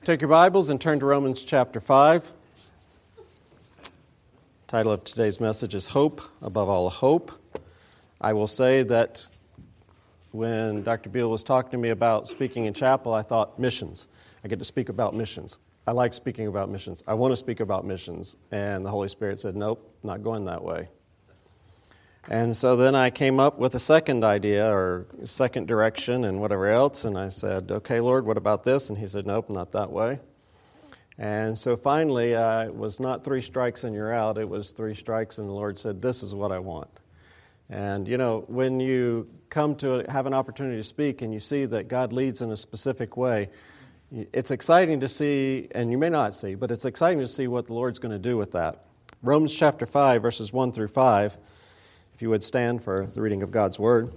Take your Bibles and turn to Romans chapter 5. The title of today's message is Hope Above All Hope. I will say that when Dr. Beal was talking to me about speaking in chapel, I thought missions. I get to speak about missions. I like speaking about missions. I want to speak about missions. And the Holy Spirit said, nope, not going that way. And so then I came up with a second idea or second direction and whatever else, and I said, okay, Lord, what about this? And he said, nope, not that way. And so finally, it was not 3 strikes and you're out. It was 3 strikes, and the Lord said, this is what I want. And, you know, when you come to have an opportunity to speak and you see that God leads in a specific way, it's exciting to see, and you may not see, but it's exciting to see what the Lord's going to do with that. Romans chapter 5, verses 1 through 5. If you would stand for the reading of God's Word.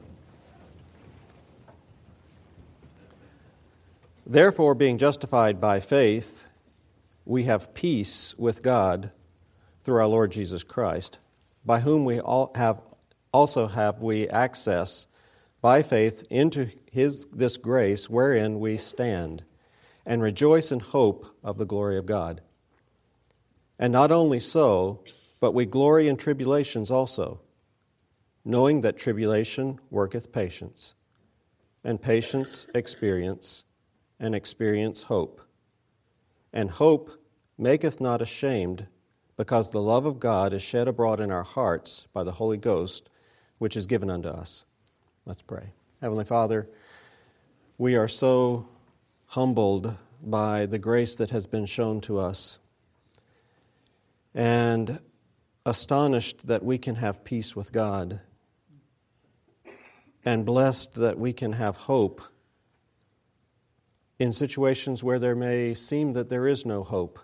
Therefore, being justified by faith, we have peace with God through our Lord Jesus Christ, by whom we also have access by faith into this grace wherein we stand, and rejoice in hope of the glory of God. And not only so, but we glory in tribulations also, knowing that tribulation worketh patience, and patience experience, and experience hope. And hope maketh not ashamed, because the love of God is shed abroad in our hearts by the Holy Ghost, which is given unto us. Let's pray. Heavenly Father, we are so humbled by the grace that has been shown to us, and astonished that we can have peace with God, and blessed that we can have hope in situations where there may seem that there is no hope.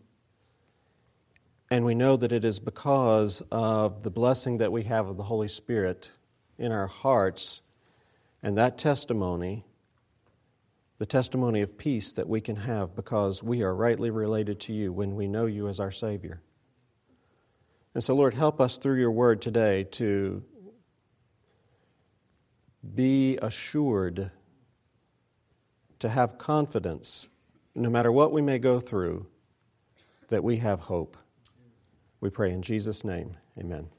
And we know that it is because of the blessing that we have of the Holy Spirit in our hearts, and that testimony, the testimony of peace that we can have because we are rightly related to you when we know you as our Savior. And so, Lord, help us through your word today to be assured, to have confidence, no matter what we may go through, that we have hope. We pray in Jesus' name, amen.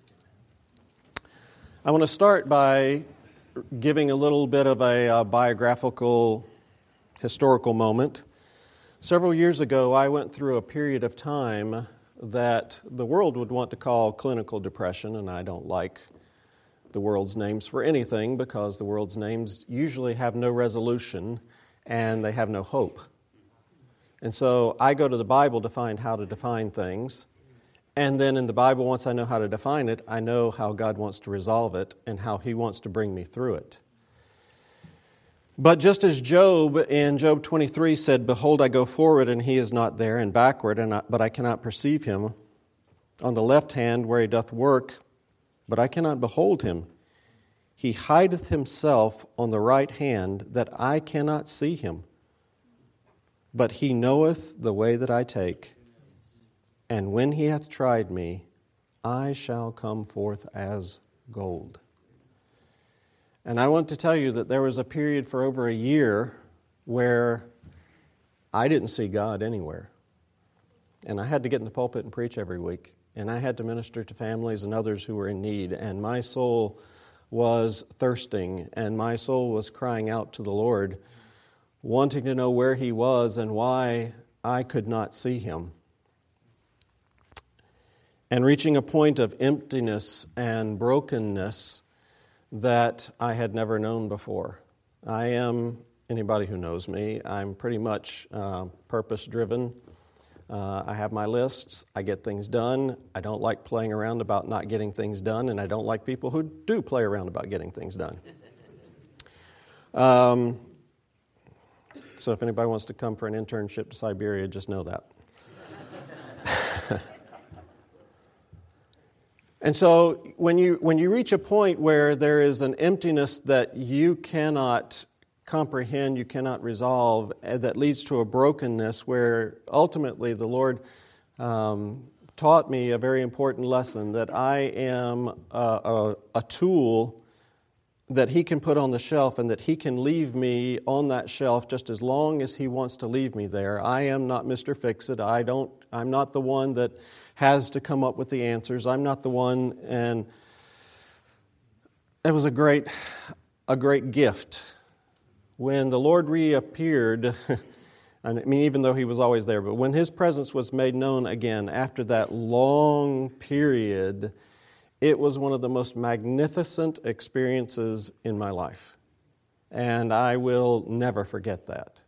I want to start by giving a little bit of a biographical, historical moment. Several years ago, I went through a period of time that the world would want to call clinical depression, and I don't like the world's names for anything because the world's names usually have no resolution and they have no hope. And so I go to the Bible to find how to define things, and then in the Bible, once I know how to define it, I know how God wants to resolve it and how He wants to bring me through it. But just as Job in Job 23 said, behold, I go forward and he is not there, and backward, but I cannot perceive him. On the left hand where he doth work, but I cannot behold him. He hideth himself on the right hand, that I cannot see him. But he knoweth the way that I take. And when he hath tried me, I shall come forth as gold. And I want to tell you that there was a period for over a year where I didn't see God anywhere. And I had to get in the pulpit and preach every week. And I had to minister to families and others who were in need. And my soul was thirsting, and my soul was crying out to the Lord, wanting to know where He was and why I could not see Him. And reaching a point of emptiness and brokenness that I had never known before. I am, anybody who knows me, I'm pretty much purpose-driven. I have my lists. I get things done. I don't like playing around about not getting things done, and I don't like people who do play around about getting things done. So if anybody wants to come for an internship to Siberia, just know that. And so when you reach a point where there is an emptiness that you cannot comprehend, you cannot resolve, that leads to a brokenness where ultimately the Lord taught me a very important lesson, that I am a tool that He can put on the shelf and that He can leave me on that shelf just as long as He wants to leave me there. I am not Mr. Fix-It. I'm not the one that has to come up with the answers. I'm not the one, and it was a great gift. When the Lord reappeared, I mean, even though He was always there, but when His presence was made known again after that long period, it was one of the most magnificent experiences in my life. And I will never forget that.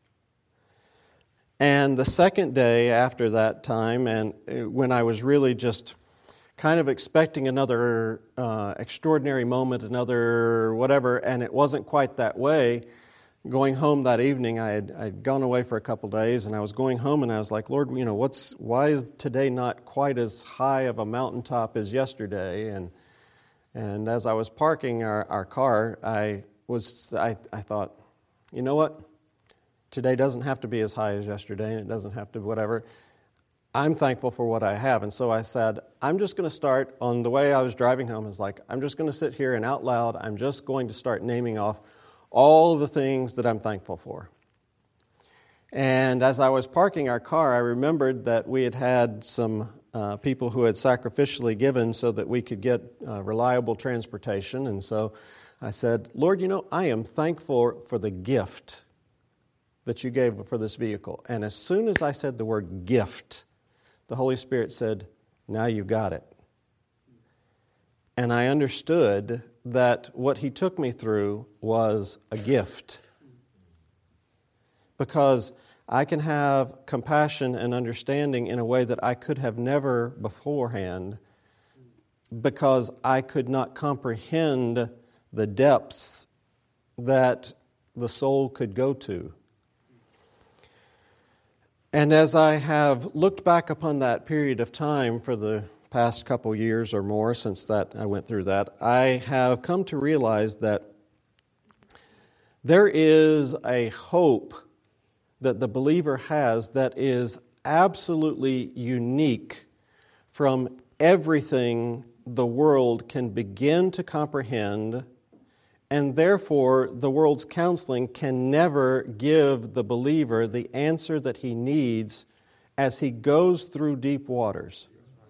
And the second day after that time, and when I was really just kind of expecting another extraordinary moment, another whatever, and it wasn't quite that way, going home that evening, I'd gone away for a couple days, and I was going home, and I was like, Lord, why is today not quite as high of a mountaintop as yesterday? And as I was parking our car, I thought, you know what? Today doesn't have to be as high as yesterday, and it doesn't have to whatever. I'm thankful for what I have. And so I said, I'm just going to start on the way I was driving home. Is like, I'm just going to sit here and out loud, I'm just going to start naming off all the things that I'm thankful for. And as I was parking our car, I remembered that we had some people who had sacrificially given so that we could get reliable transportation. And so I said, Lord, I am thankful for the gift that you gave for this vehicle. And as soon as I said the word gift, the Holy Spirit said, now you got it. And I understood that what He took me through was a gift. Because I can have compassion and understanding in a way that I could have never beforehand, because I could not comprehend the depths that the soul could go to. And as I have looked back upon that period of time for the past couple years or more since that I went through that, I have come to realize that there is a hope that the believer has that is absolutely unique from everything the world can begin to comprehend, and therefore the world's counseling can never give the believer the answer that he needs as he goes through deep waters.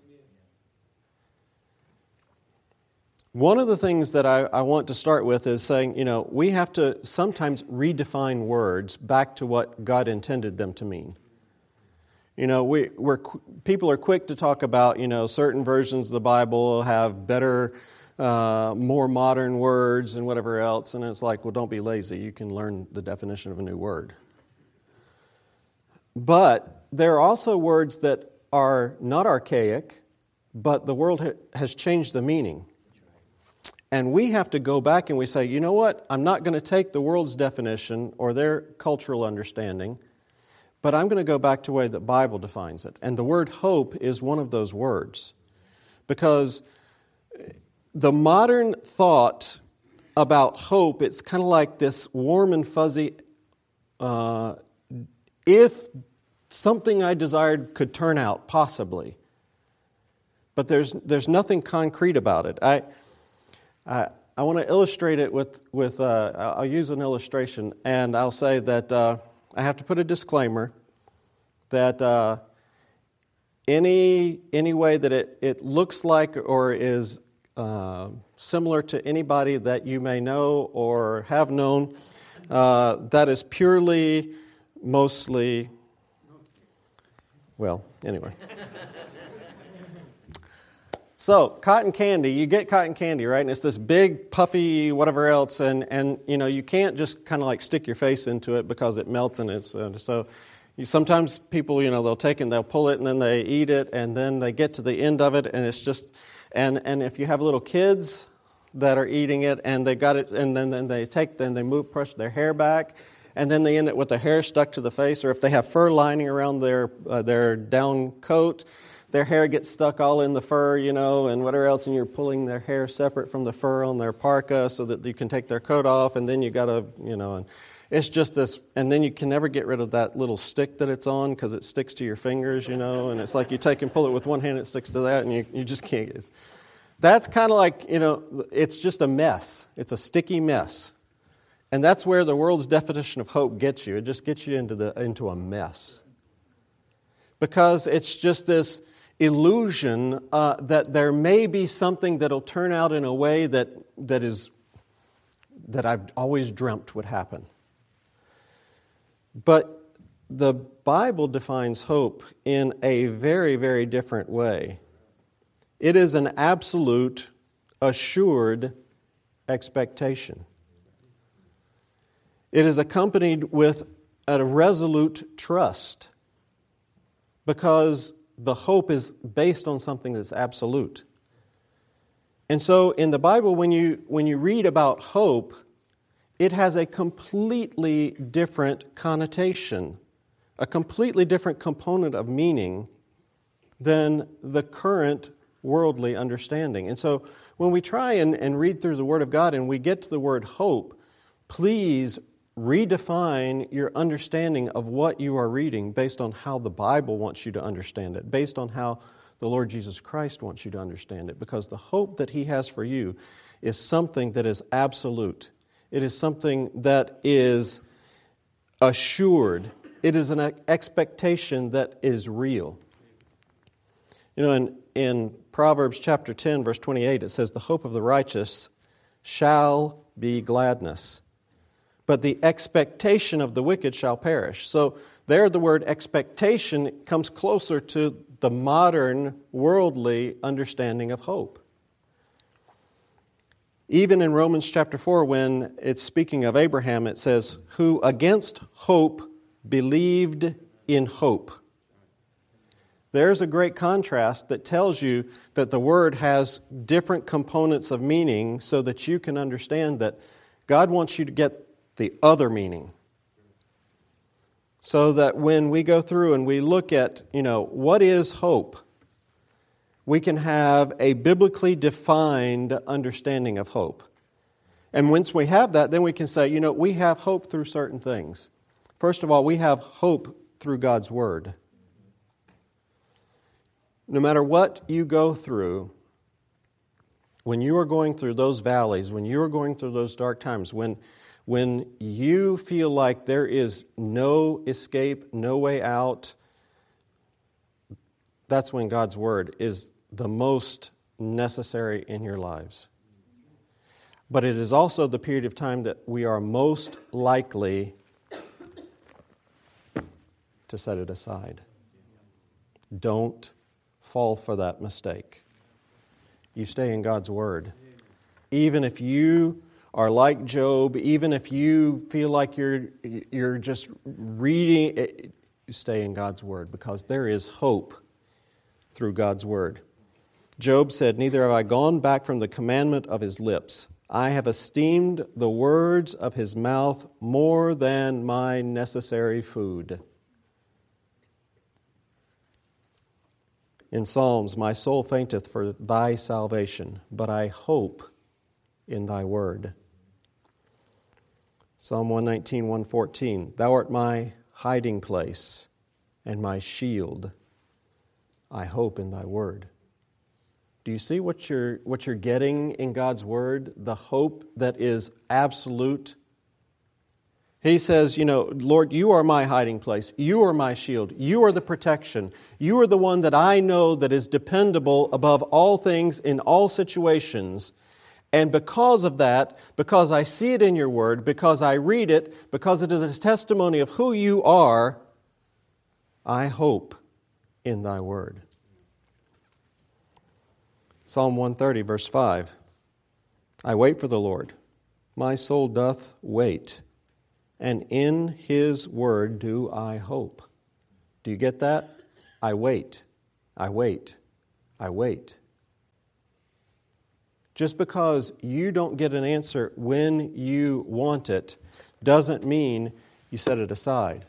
One of the things that I want to start with is saying, we have to sometimes redefine words back to what God intended them to mean. People are quick to talk about, certain versions of the Bible have better, more modern words and whatever else, and it's like, well, don't be lazy. You can learn the definition of a new word. But there are also words that are not archaic, but the world has changed the meaning. And we have to go back and we say, you know what? I'm not going to take the world's definition or their cultural understanding, but I'm going to go back to the way the Bible defines it. And the word hope is one of those words. Because the modern thought about hope, it's kind of like this warm and fuzzy, if something I desired could turn out, possibly. But there's nothing concrete about it. I want to illustrate it with I'll use an illustration, and I'll say that I have to put a disclaimer that any way that it looks like or is similar to anybody that you may know or have known, that is purely, mostly, well, anyway. So, cotton candy, you get cotton candy, right? And it's this big, puffy, whatever else, and you can't just kind of like stick your face into it because it melts and it's, sometimes people, they'll take and they'll pull it and then they eat it and then they get to the end of it and it's just, and if you have little kids that are eating it and they got it and then they brush their hair back and then they end up with their hair stuck to the face, or if they have fur lining around their down coat, their hair gets stuck all in the fur, and whatever else, and you're pulling their hair separate from the fur on their parka so that you can take their coat off, and then you got to, and it's just this, and then you can never get rid of that little stick that it's on because it sticks to your fingers, and it's like you take and pull it with one hand, it sticks to that, and you just can't. That's kind of like, it's just a mess. It's a sticky mess. And that's where the world's definition of hope gets you. It just gets you into a mess. Because it's just this illusion that there may be something that'll turn out in a way that I've always dreamt would happen. But the Bible defines hope in a very, very different way. It is an absolute, assured expectation. It is accompanied with a resolute trust, because the hope is based on something that's absolute. And so in the Bible, when you read about hope, it has a completely different connotation, a completely different component of meaning than the current worldly understanding. And so when we try and read through the Word of God and we get to the word hope, please redefine your understanding of what you are reading based on how the Bible wants you to understand it, based on how the Lord Jesus Christ wants you to understand it, because the hope that He has for you is something that is absolute. It is something that is assured. It is an expectation that is real. In Proverbs chapter 10, verse 28, it says, "The hope of the righteous shall be gladness, but the expectation of the wicked shall perish." So there the word expectation comes closer to the modern worldly understanding of hope. Even in Romans chapter 4, when it's speaking of Abraham, it says, "Who against hope believed in hope." There's a great contrast that tells you that the word has different components of meaning so that you can understand that God wants you to get the other meaning. So that when we go through and we look at, what is hope, we can have a biblically defined understanding of hope. And once we have that, then we can say, we have hope through certain things. First of all, we have hope through God's Word. No matter what you go through, when you are going through those valleys, when you are going through those dark times, when you feel like there is no escape, no way out, that's when God's Word is the most necessary in your lives. But it is also the period of time that we are most likely to set it aside. Don't fall for that mistake. You stay in God's Word. Even if you are like Job, even if you feel like you're just reading it, you stay in God's Word, because there is hope through God's Word. Job said, "Neither have I gone back from the commandment of His lips. I have esteemed the words of His mouth more than my necessary food." In Psalms, "My soul fainteth for Thy salvation, but I hope in Thy word." Psalm 119, 114, "Thou art my hiding place and my shield. I hope in Thy word." Do you see what you're getting in God's Word? The hope that is absolute. He says, "Lord, you are my hiding place. You are my shield. You are the protection. You are the one that I know that is dependable above all things in all situations. And because of that, because I see it in your Word, because I read it, because it is a testimony of who you are, I hope in Thy word." Psalm 130, verse 5, "I wait for the Lord. My soul doth wait, and in His word do I hope." Do you get that? I wait. I wait. I wait. Just because you don't get an answer when you want it doesn't mean you set it aside.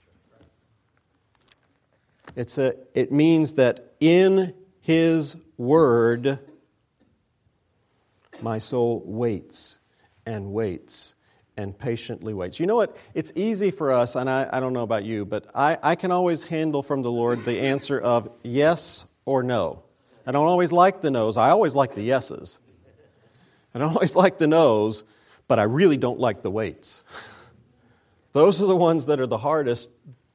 It means that in His word, my soul waits and waits and patiently waits. You know what? It's easy for us, and I don't know about you, but I can always handle from the Lord the answer of yes or no. I don't always like the no's. I always like the yeses. I don't always like the no's, but I really don't like the waits. Those are the ones that are the hardest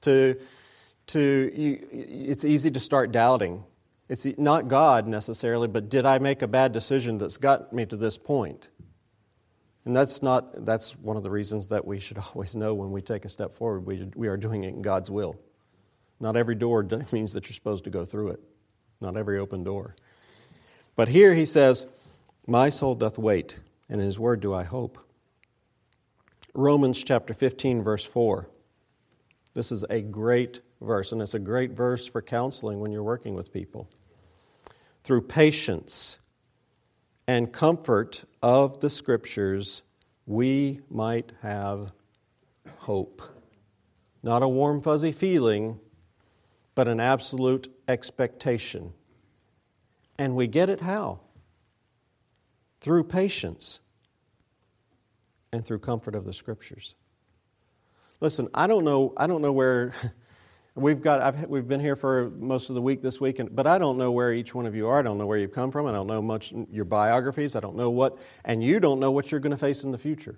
it's easy to start doubting. It's not God necessarily, but did I make a bad decision that's got me to this point? And that's one of the reasons that we should always know when we take a step forward, we are doing it in God's will. Not every door means that you're supposed to go through it. Not every open door. But here he says, my soul doth wait, and in his word do I hope. Romans chapter 15, verse 4. This is a great verse, and it's a great verse for counseling when you're working with people. Through patience and comfort of the Scriptures, we might have hope. Not a warm, fuzzy feeling, but an absolute expectation. And we get it how? Through patience and through comfort of the Scriptures. Listen, I don't know where we've been here for most of the week this week, but I don't know where each one of you are. I don't know where you've come from. I don't know much your biographies. I don't know what, and you don't know what you're going to face in the future.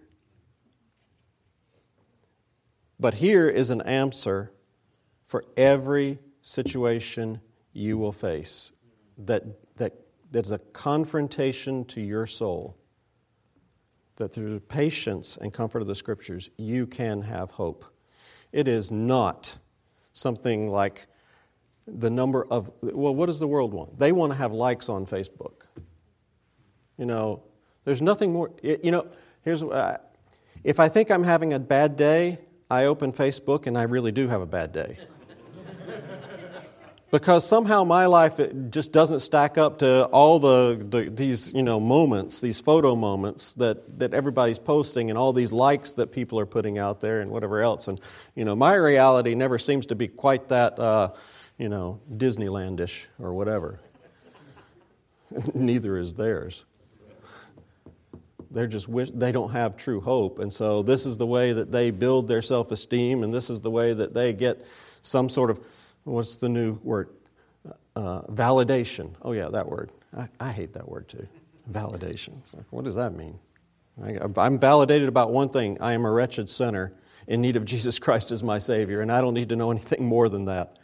But here is an answer for every situation you will face that's a confrontation to your soul. That through the patience and comfort of the Scriptures, you can have hope. It is not something like the number of, what does the world want? They want to have likes on Facebook. There's nothing more, here's, if I think I'm having a bad day, I open Facebook and I really do have a bad day. Because somehow my life it just doesn't stack up to all these moments, these photo moments that everybody's posting and all these likes that people are putting out there and whatever else. And my reality never seems to be quite that Disneylandish or whatever. Neither is theirs. They don't have true hope, and so this is the way that they build their self-esteem, and this is the way that they get some sort of. What's the new word? Validation. Oh, yeah, that word. I hate that word, too. Validation. It's like, what does that mean? I'm validated about one thing. I am a wretched sinner in need of Jesus Christ as my Savior, and I don't need to know anything more than that.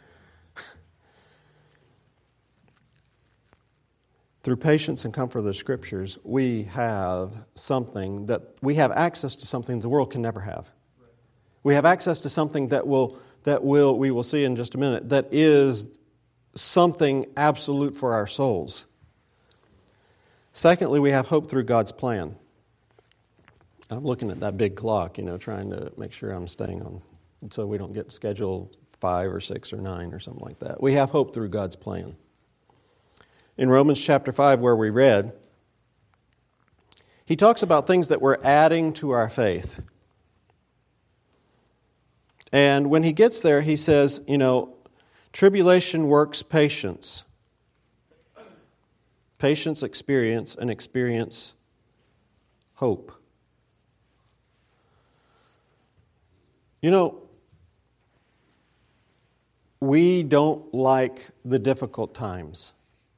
Through patience and comfort of the Scriptures, we have access to something the world can never have. We have access to something we will see in just a minute, that is something absolute for our souls. Secondly, we have hope through God's plan. I'm looking at that big clock, trying to make sure I'm staying on, so we don't get schedule 5 or 6 or 9 or something like that. We have hope through God's plan. In Romans chapter 5, where we read, he talks about things that we're adding to our faith. And when he gets there, he says, tribulation works patience. Patience, experience, and experience, hope. We don't like the difficult times.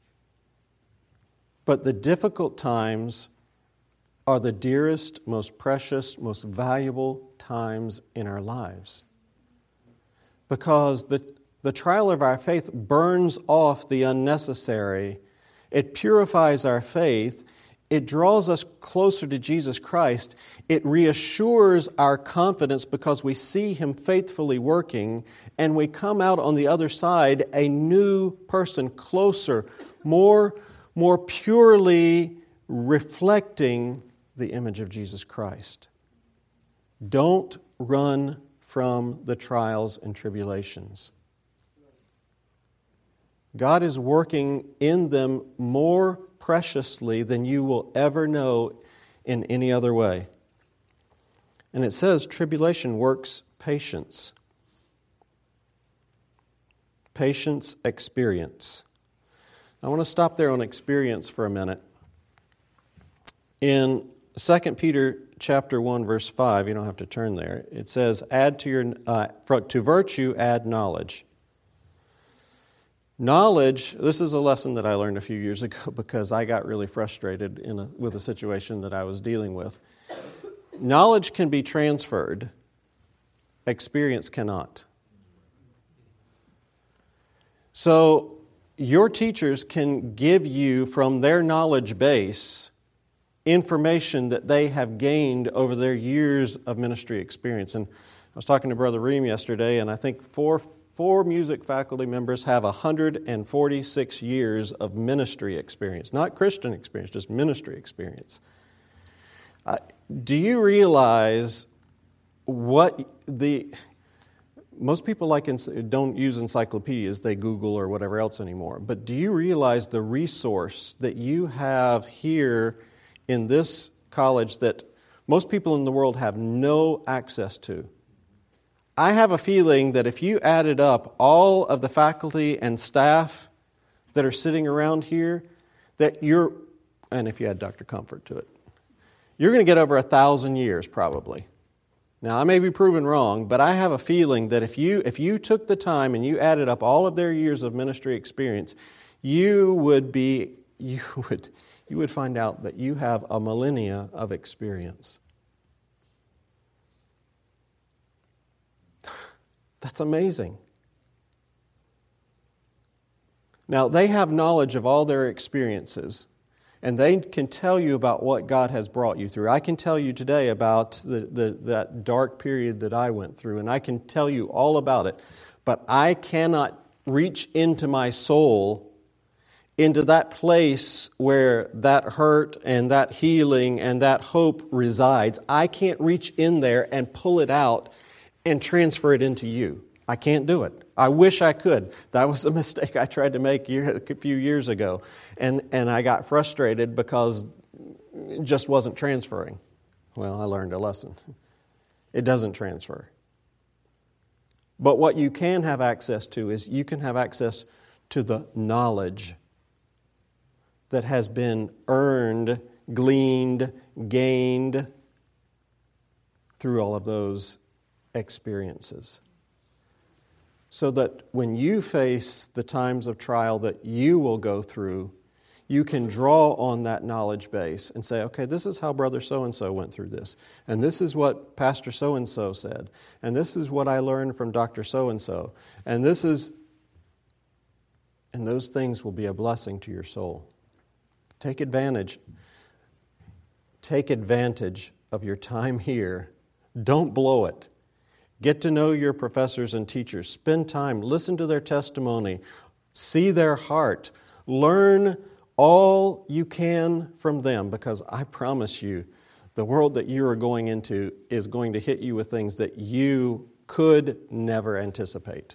But the difficult times are the dearest, most precious, most valuable times in our lives. Because the trial of our faith burns off the unnecessary. It purifies our faith. It draws us closer to Jesus Christ. It reassures our confidence because we see Him faithfully working, and we come out on the other side a new person, closer, more purely reflecting the image of Jesus Christ. Don't run from the trials and tribulations. God is working in them more preciously than you will ever know in any other way. And it says tribulation works patience. Patience, experience. I want to stop there on experience for a minute. In 2 Peter chapter 1, verse 5, you don't have to turn there. It says, to virtue add knowledge. Knowledge, this is a lesson that I learned a few years ago because I got really frustrated with a situation that I was dealing with. Knowledge can be transferred, experience cannot. So your teachers can give you from their knowledge base information that they have gained over their years of ministry experience. And I was talking to Brother Ream yesterday, and I think four music faculty members have 146 years of ministry experience. Not Christian experience, just ministry experience. Do you realize what most people don't use encyclopedias, they Google or whatever else anymore. But do you realize the resource that you have here in this college that most people in the world have no access to? I have a feeling that if you added up all of the faculty and staff that are sitting around here, and if you add Dr. Comfort to it, you're going to get over 1,000 years probably. Now, I may be proven wrong, but I have a feeling that if you took the time and you added up all of their years of ministry experience, you would find out that you have a millennia of experience. That's amazing. Now, they have knowledge of all their experiences, and they can tell you about what God has brought you through. I can tell you today about that dark period that I went through, and I can tell you all about it, but I cannot reach into my soul, into that place where that hurt and that healing and that hope resides. I can't reach in there and pull it out and transfer it into you. I can't do it. I wish I could. That was a mistake I tried to make a few years ago. And I got frustrated because it just wasn't transferring. Well, I learned a lesson. It doesn't transfer. But what you can have access to is you can have access to the knowledge that has been earned, gleaned, gained through all of those experiences. So that when you face the times of trial that you will go through, you can draw on that knowledge base and say, okay, this is how Brother so-and-so went through this. And this is what Pastor so-and-so said. And this is what I learned from Dr. so-and-so. And those things will be a blessing to your soul. Take advantage of your time here. Don't blow it. Get to know your professors and teachers. Spend time. Listen to their testimony. See their heart. Learn all you can from them, because I promise you, the world that you are going into is going to hit you with things that you could never anticipate.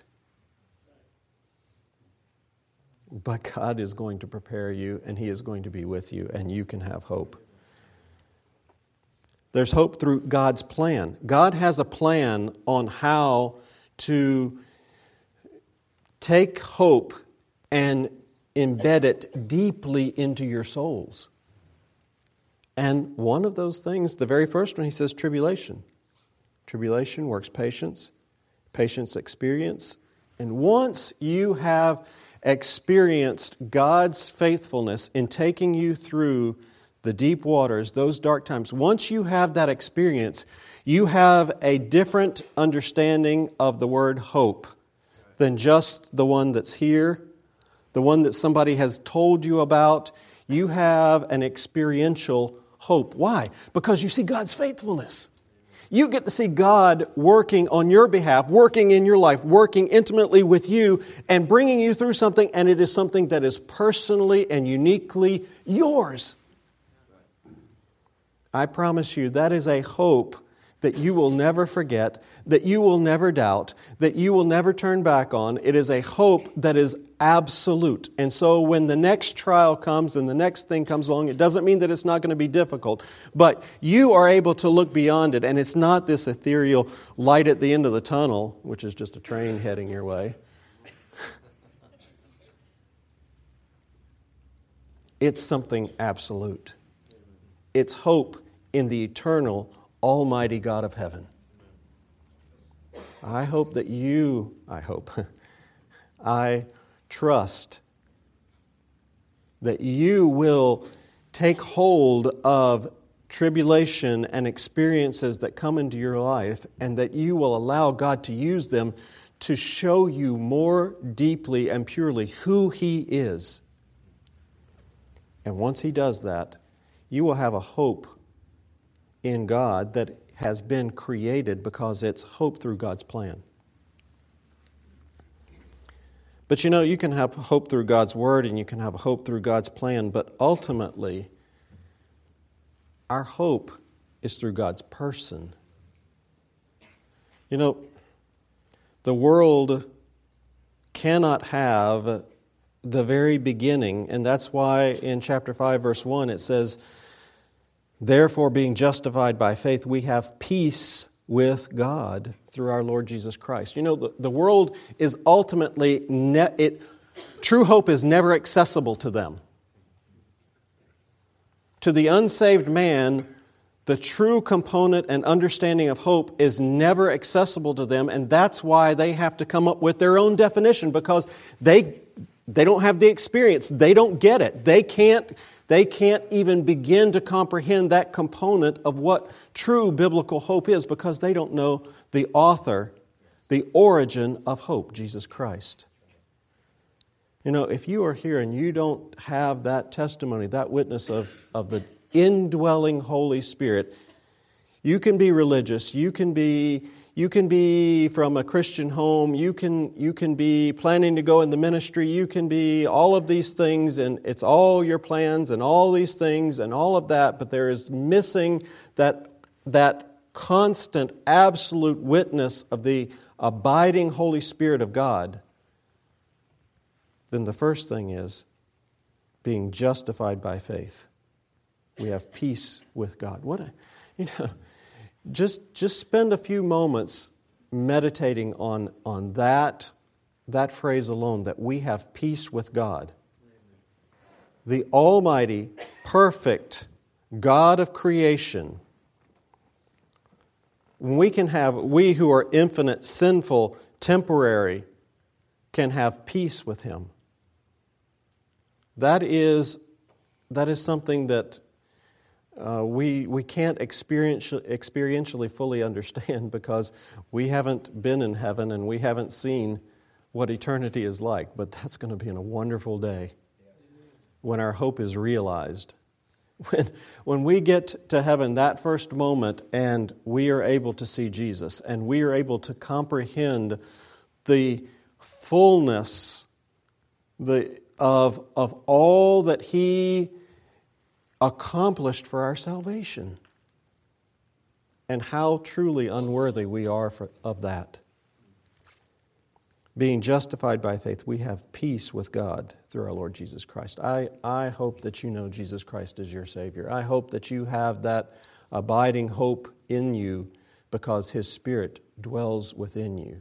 But God is going to prepare you, and He is going to be with you, and you can have hope. There's hope through God's plan. God has a plan on how to take hope and embed it deeply into your souls. And one of those things, the very first one, He says tribulation. Tribulation works patience, patience experience. And once you have experienced God's faithfulness in taking you through the deep waters, those dark times, once you have that experience, you have a different understanding of the word hope than just the one that's here, the one that somebody has told you about. You have an experiential hope. Why? Because you see God's faithfulness. You get to see God working on your behalf, working in your life, working intimately with you, and bringing you through something, and it is something that is personally and uniquely yours. I promise you, that is a hope that you will never forget, that you will never doubt, that you will never turn back on. It is a hope that is absolute. And so when the next trial comes and the next thing comes along, it doesn't mean that it's not going to be difficult, but you are able to look beyond it, and it's not this ethereal light at the end of the tunnel, which is just a train heading your way. It's something absolute. It's hope in the eternal, almighty God of heaven. I trust that you will take hold of tribulation and experiences that come into your life, and that you will allow God to use them to show you more deeply and purely who He is. And once He does that, you will have a hope in God that has been created because it's hope through God's plan. But you can have hope through God's Word and you can have hope through God's plan, but ultimately, our hope is through God's person. The world cannot have the very beginning, and that's why in chapter 5, verse 1, it says, "Therefore, being justified by faith, we have peace with God through our Lord Jesus Christ." The world is ultimately, true hope is never accessible to them. To the unsaved man, the true component and understanding of hope is never accessible to them, and that's why they have to come up with their own definition, because they don't have the experience. They don't get it. They can't even begin to comprehend that component of what true biblical hope is, because they don't know the author, the origin of hope, Jesus Christ. If you are here and you don't have that testimony, that witness of the indwelling Holy Spirit, you can be religious, you can be from a Christian home, you can be planning to go in the ministry, you can be all of these things, and it's all your plans and all these things and all of that, but there is missing that constant, absolute witness of the abiding Holy Spirit of God. Then the first thing is being justified by faith. We have peace with God. Just spend a few moments meditating on that phrase alone, that we have peace with God. The almighty, perfect God of creation. We who are infinite, sinful, temporary, can have peace with Him. That is something that we can't experientially fully understand, because we haven't been in heaven and we haven't seen what eternity is like. But that's going to be a wonderful day when our hope is realized. When we get to heaven, that first moment, and we are able to see Jesus, and we are able to comprehend the fullness of all that He accomplished for our salvation, and how truly unworthy we are of that. Being justified by faith, we have peace with God through our Lord Jesus Christ. I hope that you know Jesus Christ as your Savior. I hope that you have that abiding hope in you, because His Spirit dwells within you.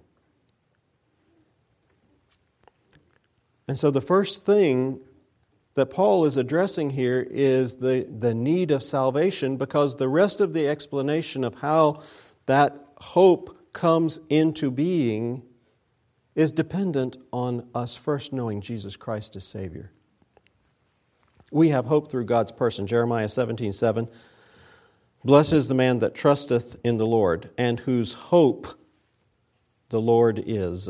And so the first thing that Paul is addressing here is the need of salvation, because the rest of the explanation of how that hope comes into being is dependent on us first knowing Jesus Christ as Savior. We have hope through God's person. Jeremiah 17:7. "Blessed is the man that trusteth in the Lord, and whose hope the Lord is."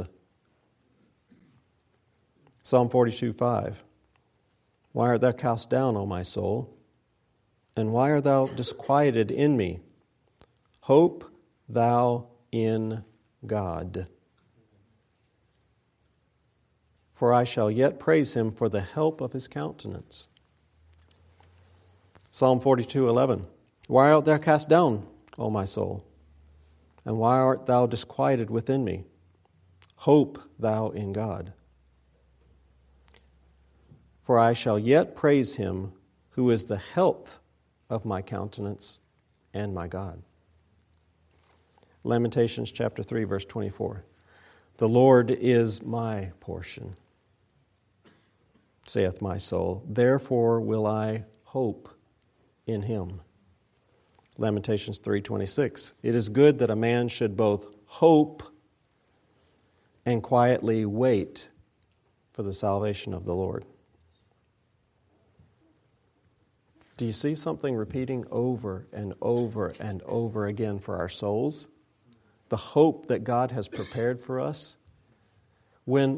Psalm 42:5. "Why art thou cast down, O my soul? And why art thou disquieted in me? Hope thou in God. For I shall yet praise Him for the help of His countenance." Psalm 42:11. "Why art thou cast down, O my soul? And why art thou disquieted within me? Hope thou in God. For I shall yet praise Him who is the health of my countenance and my God." Lamentations chapter 3, verse 24. "The Lord is my portion, saith my soul. Therefore will I hope in Him." Lamentations 3:26. "It is good that a man should both hope and quietly wait for the salvation of the Lord. Do you see something repeating over and over and over again for our souls? The hope that God has prepared for us. When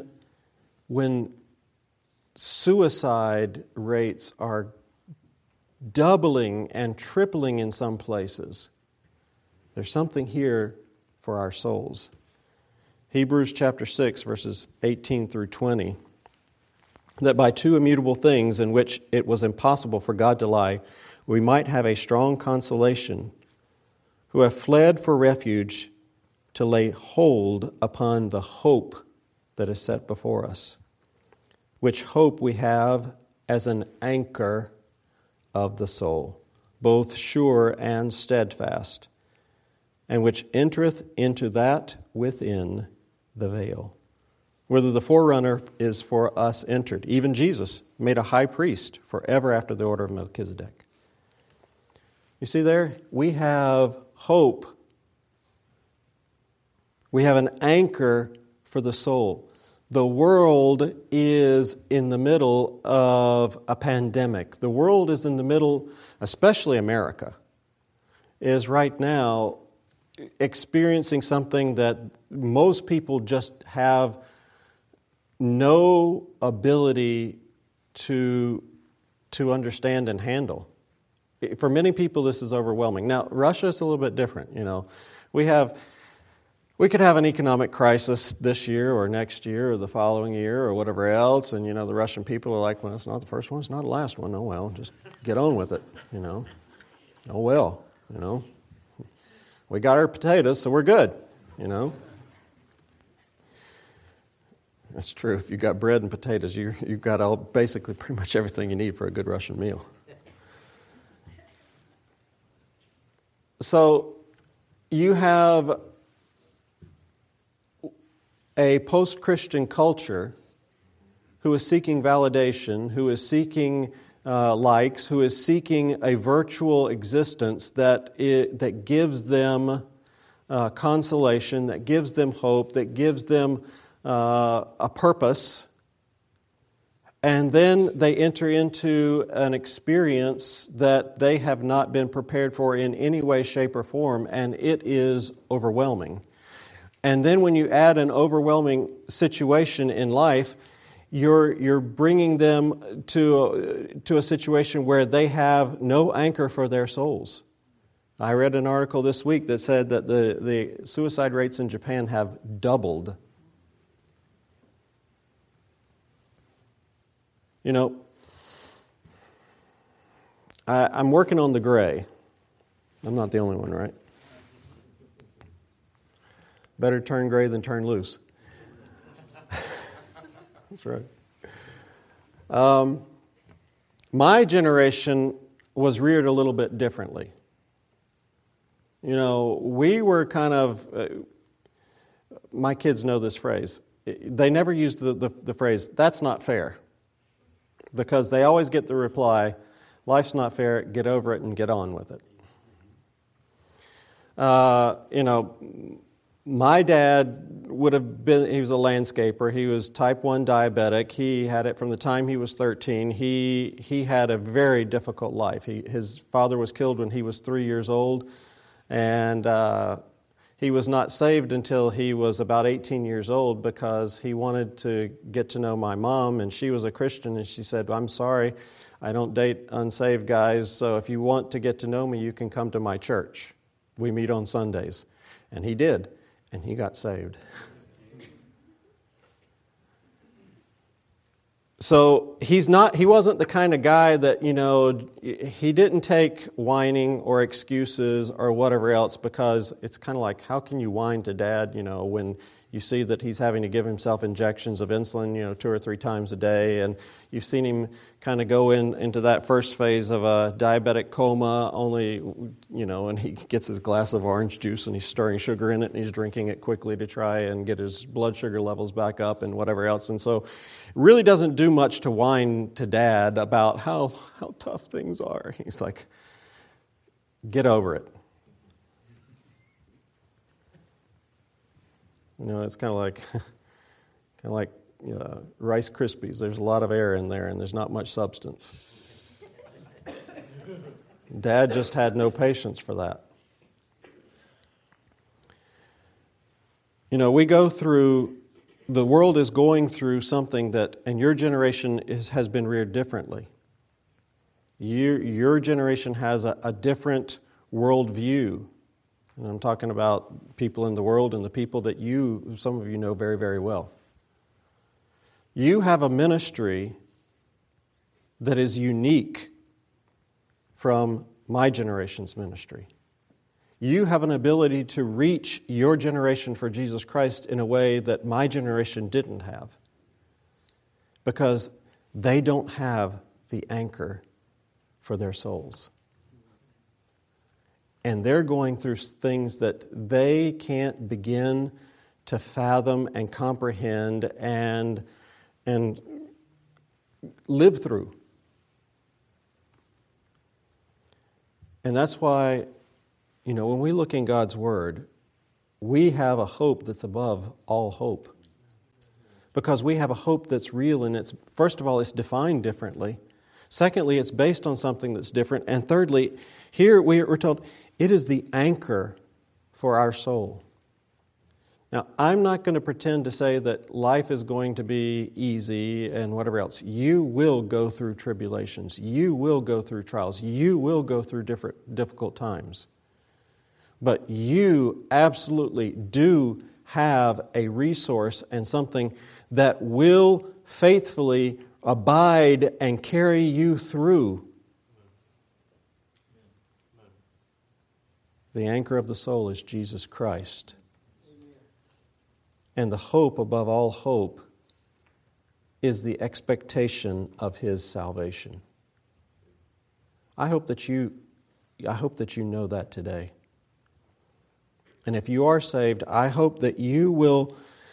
suicide rates are doubling and tripling in some places, there's something here for our souls. Hebrews chapter 6, verses 18 through 20. That by two immutable things in which it was impossible for God to lie, we might have a strong consolation, who have fled for refuge to lay hold upon the hope that is set before us, which hope we have as an anchor of the soul, both sure and steadfast, and which entereth into that within the veil, whither the forerunner is for us entered, even Jesus, made a high priest forever after the order of Melchizedek. You see there, we have hope. We have an anchor for the soul. The world is in the middle of a pandemic. The world is in the middle, especially America, is right now experiencing something that most people just have no ability to understand and handle. For many people, this is overwhelming. Now, Russia is a little bit different. We could have an economic crisis this year or next year or the following year or whatever else, and the Russian people are like, well, it's not the first one, it's not the last one. Oh well, just get on with it. Oh well, we got our potatoes, so we're good. That's true. If you've got bread and potatoes, you've got basically pretty much everything you need for a good Russian meal. So you have a post-Christian culture who is seeking validation, who is seeking likes, who is seeking a virtual existence that gives them consolation, that gives them hope, that gives them a purpose, and then they enter into an experience that they have not been prepared for in any way, shape, or form, and it is overwhelming. And then when you add an overwhelming situation in life, you're bringing them to a situation where they have no anchor for their souls. I read an article this week that said that the suicide rates in Japan have doubled. I'm working on the gray. I'm not the only one, right? Better turn gray than turn loose. That's right. My generation was reared a little bit differently. We were kind of, my kids know this phrase. They never use the phrase, that's not fair. Because they always get the reply, life's not fair, get over it and get on with it. My dad he was a landscaper. He was type 1 diabetic. He had it from the time he was 13. He had a very difficult life. His father was killed when he was 3 years old, and he was not saved until he was about 18 years old because he wanted to get to know my mom, and she was a Christian, and she said, I'm sorry, I don't date unsaved guys, so if you want to get to know me, you can come to my church. We meet on Sundays. And he did, and he got saved. So he wasn't the kind of guy that, he didn't take whining or excuses or whatever else, because it's kind of like, how can you whine to Dad, when you see that he's having to give himself injections of insulin, 2 or 3 times a day, and you've seen him kind of go into that first phase of a diabetic coma, only, and he gets his glass of orange juice and he's stirring sugar in it and he's drinking it quickly to try and get his blood sugar levels back up and whatever else. And so really doesn't do much to whine to Dad about how tough things are. He's like, get over it. It's kind of like Rice Krispies. There's a lot of air in there, and there's not much substance. Dad just had no patience for that. We go through, the world is going through something that, and your generation has been reared differently. Your generation has a different worldview. And I'm talking about people in the world and the people that some of you know very, very well. You have a ministry that is unique from my generation's ministry. You have an ability to reach your generation for Jesus Christ in a way that my generation didn't have, because they don't have the anchor for their souls. And they're going through things that they can't begin to fathom and comprehend and live through. And that's why, when we look in God's Word, we have a hope that's above all hope. Because we have a hope that's real, and first of all, it's defined differently. Secondly, it's based on something that's different. And thirdly, here we're told it is the anchor for our soul. Now, I'm not going to pretend to say that life is going to be easy and whatever else. You will go through tribulations. You will go through trials. You will go through difficult times. But you absolutely do have a resource and something that will faithfully abide and carry you through. The anchor of the soul is Jesus Christ. And the hope above all hope is the expectation of His salvation. I hope that you know that today. And if you are saved, I hope that you will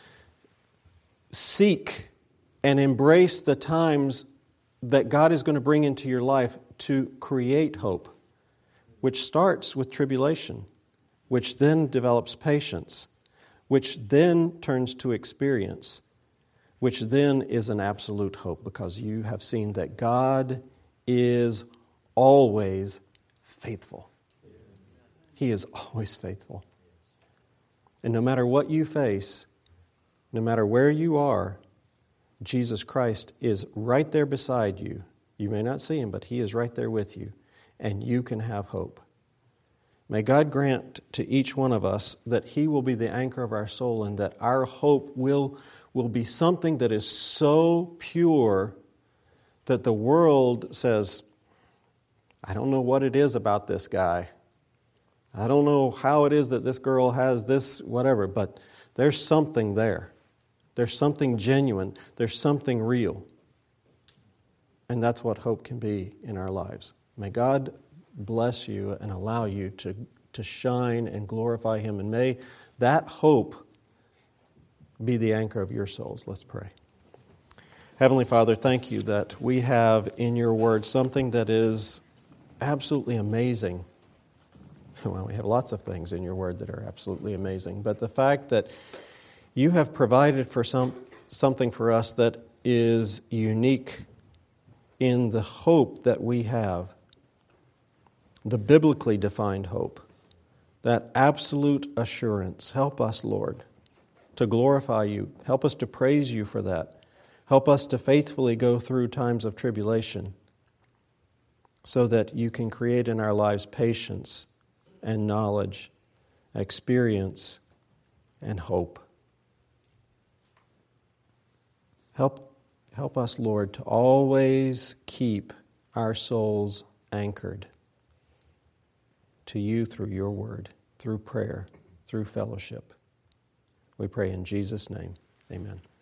seek and embrace the times that God is going to bring into your life to create hope, which starts with tribulation, which then develops patience, which then turns to experience, which then is an absolute hope, because you have seen that God is always faithful. He is always faithful. And no matter what you face, no matter where you are, Jesus Christ is right there beside you. You may not see Him, but He is right there with you, and you can have hope. May God grant to each one of us that He will be the anchor of our soul, and that our hope will be something that is so pure that the world says, I don't know what it is about this guy. I don't know how it is that this girl has this, whatever, but there's something there. There's something genuine. There's something real. And that's what hope can be in our lives. May God bless you and allow you to shine and glorify Him. And may that hope be the anchor of your souls. Let's pray. Heavenly Father, thank You that we have in Your Word something that is absolutely amazing. Well, we have lots of things in Your Word that are absolutely amazing. But the fact that You have provided for something for us that is unique in the hope that we have, the biblically defined hope, that absolute assurance. Help us, Lord, to glorify You. Help us to praise You for that. Help us to faithfully go through times of tribulation so that You can create in our lives patience and knowledge, experience, and hope. Help us, Lord, to always keep our souls anchored to You through Your Word, through prayer, through fellowship. We pray in Jesus' name. Amen.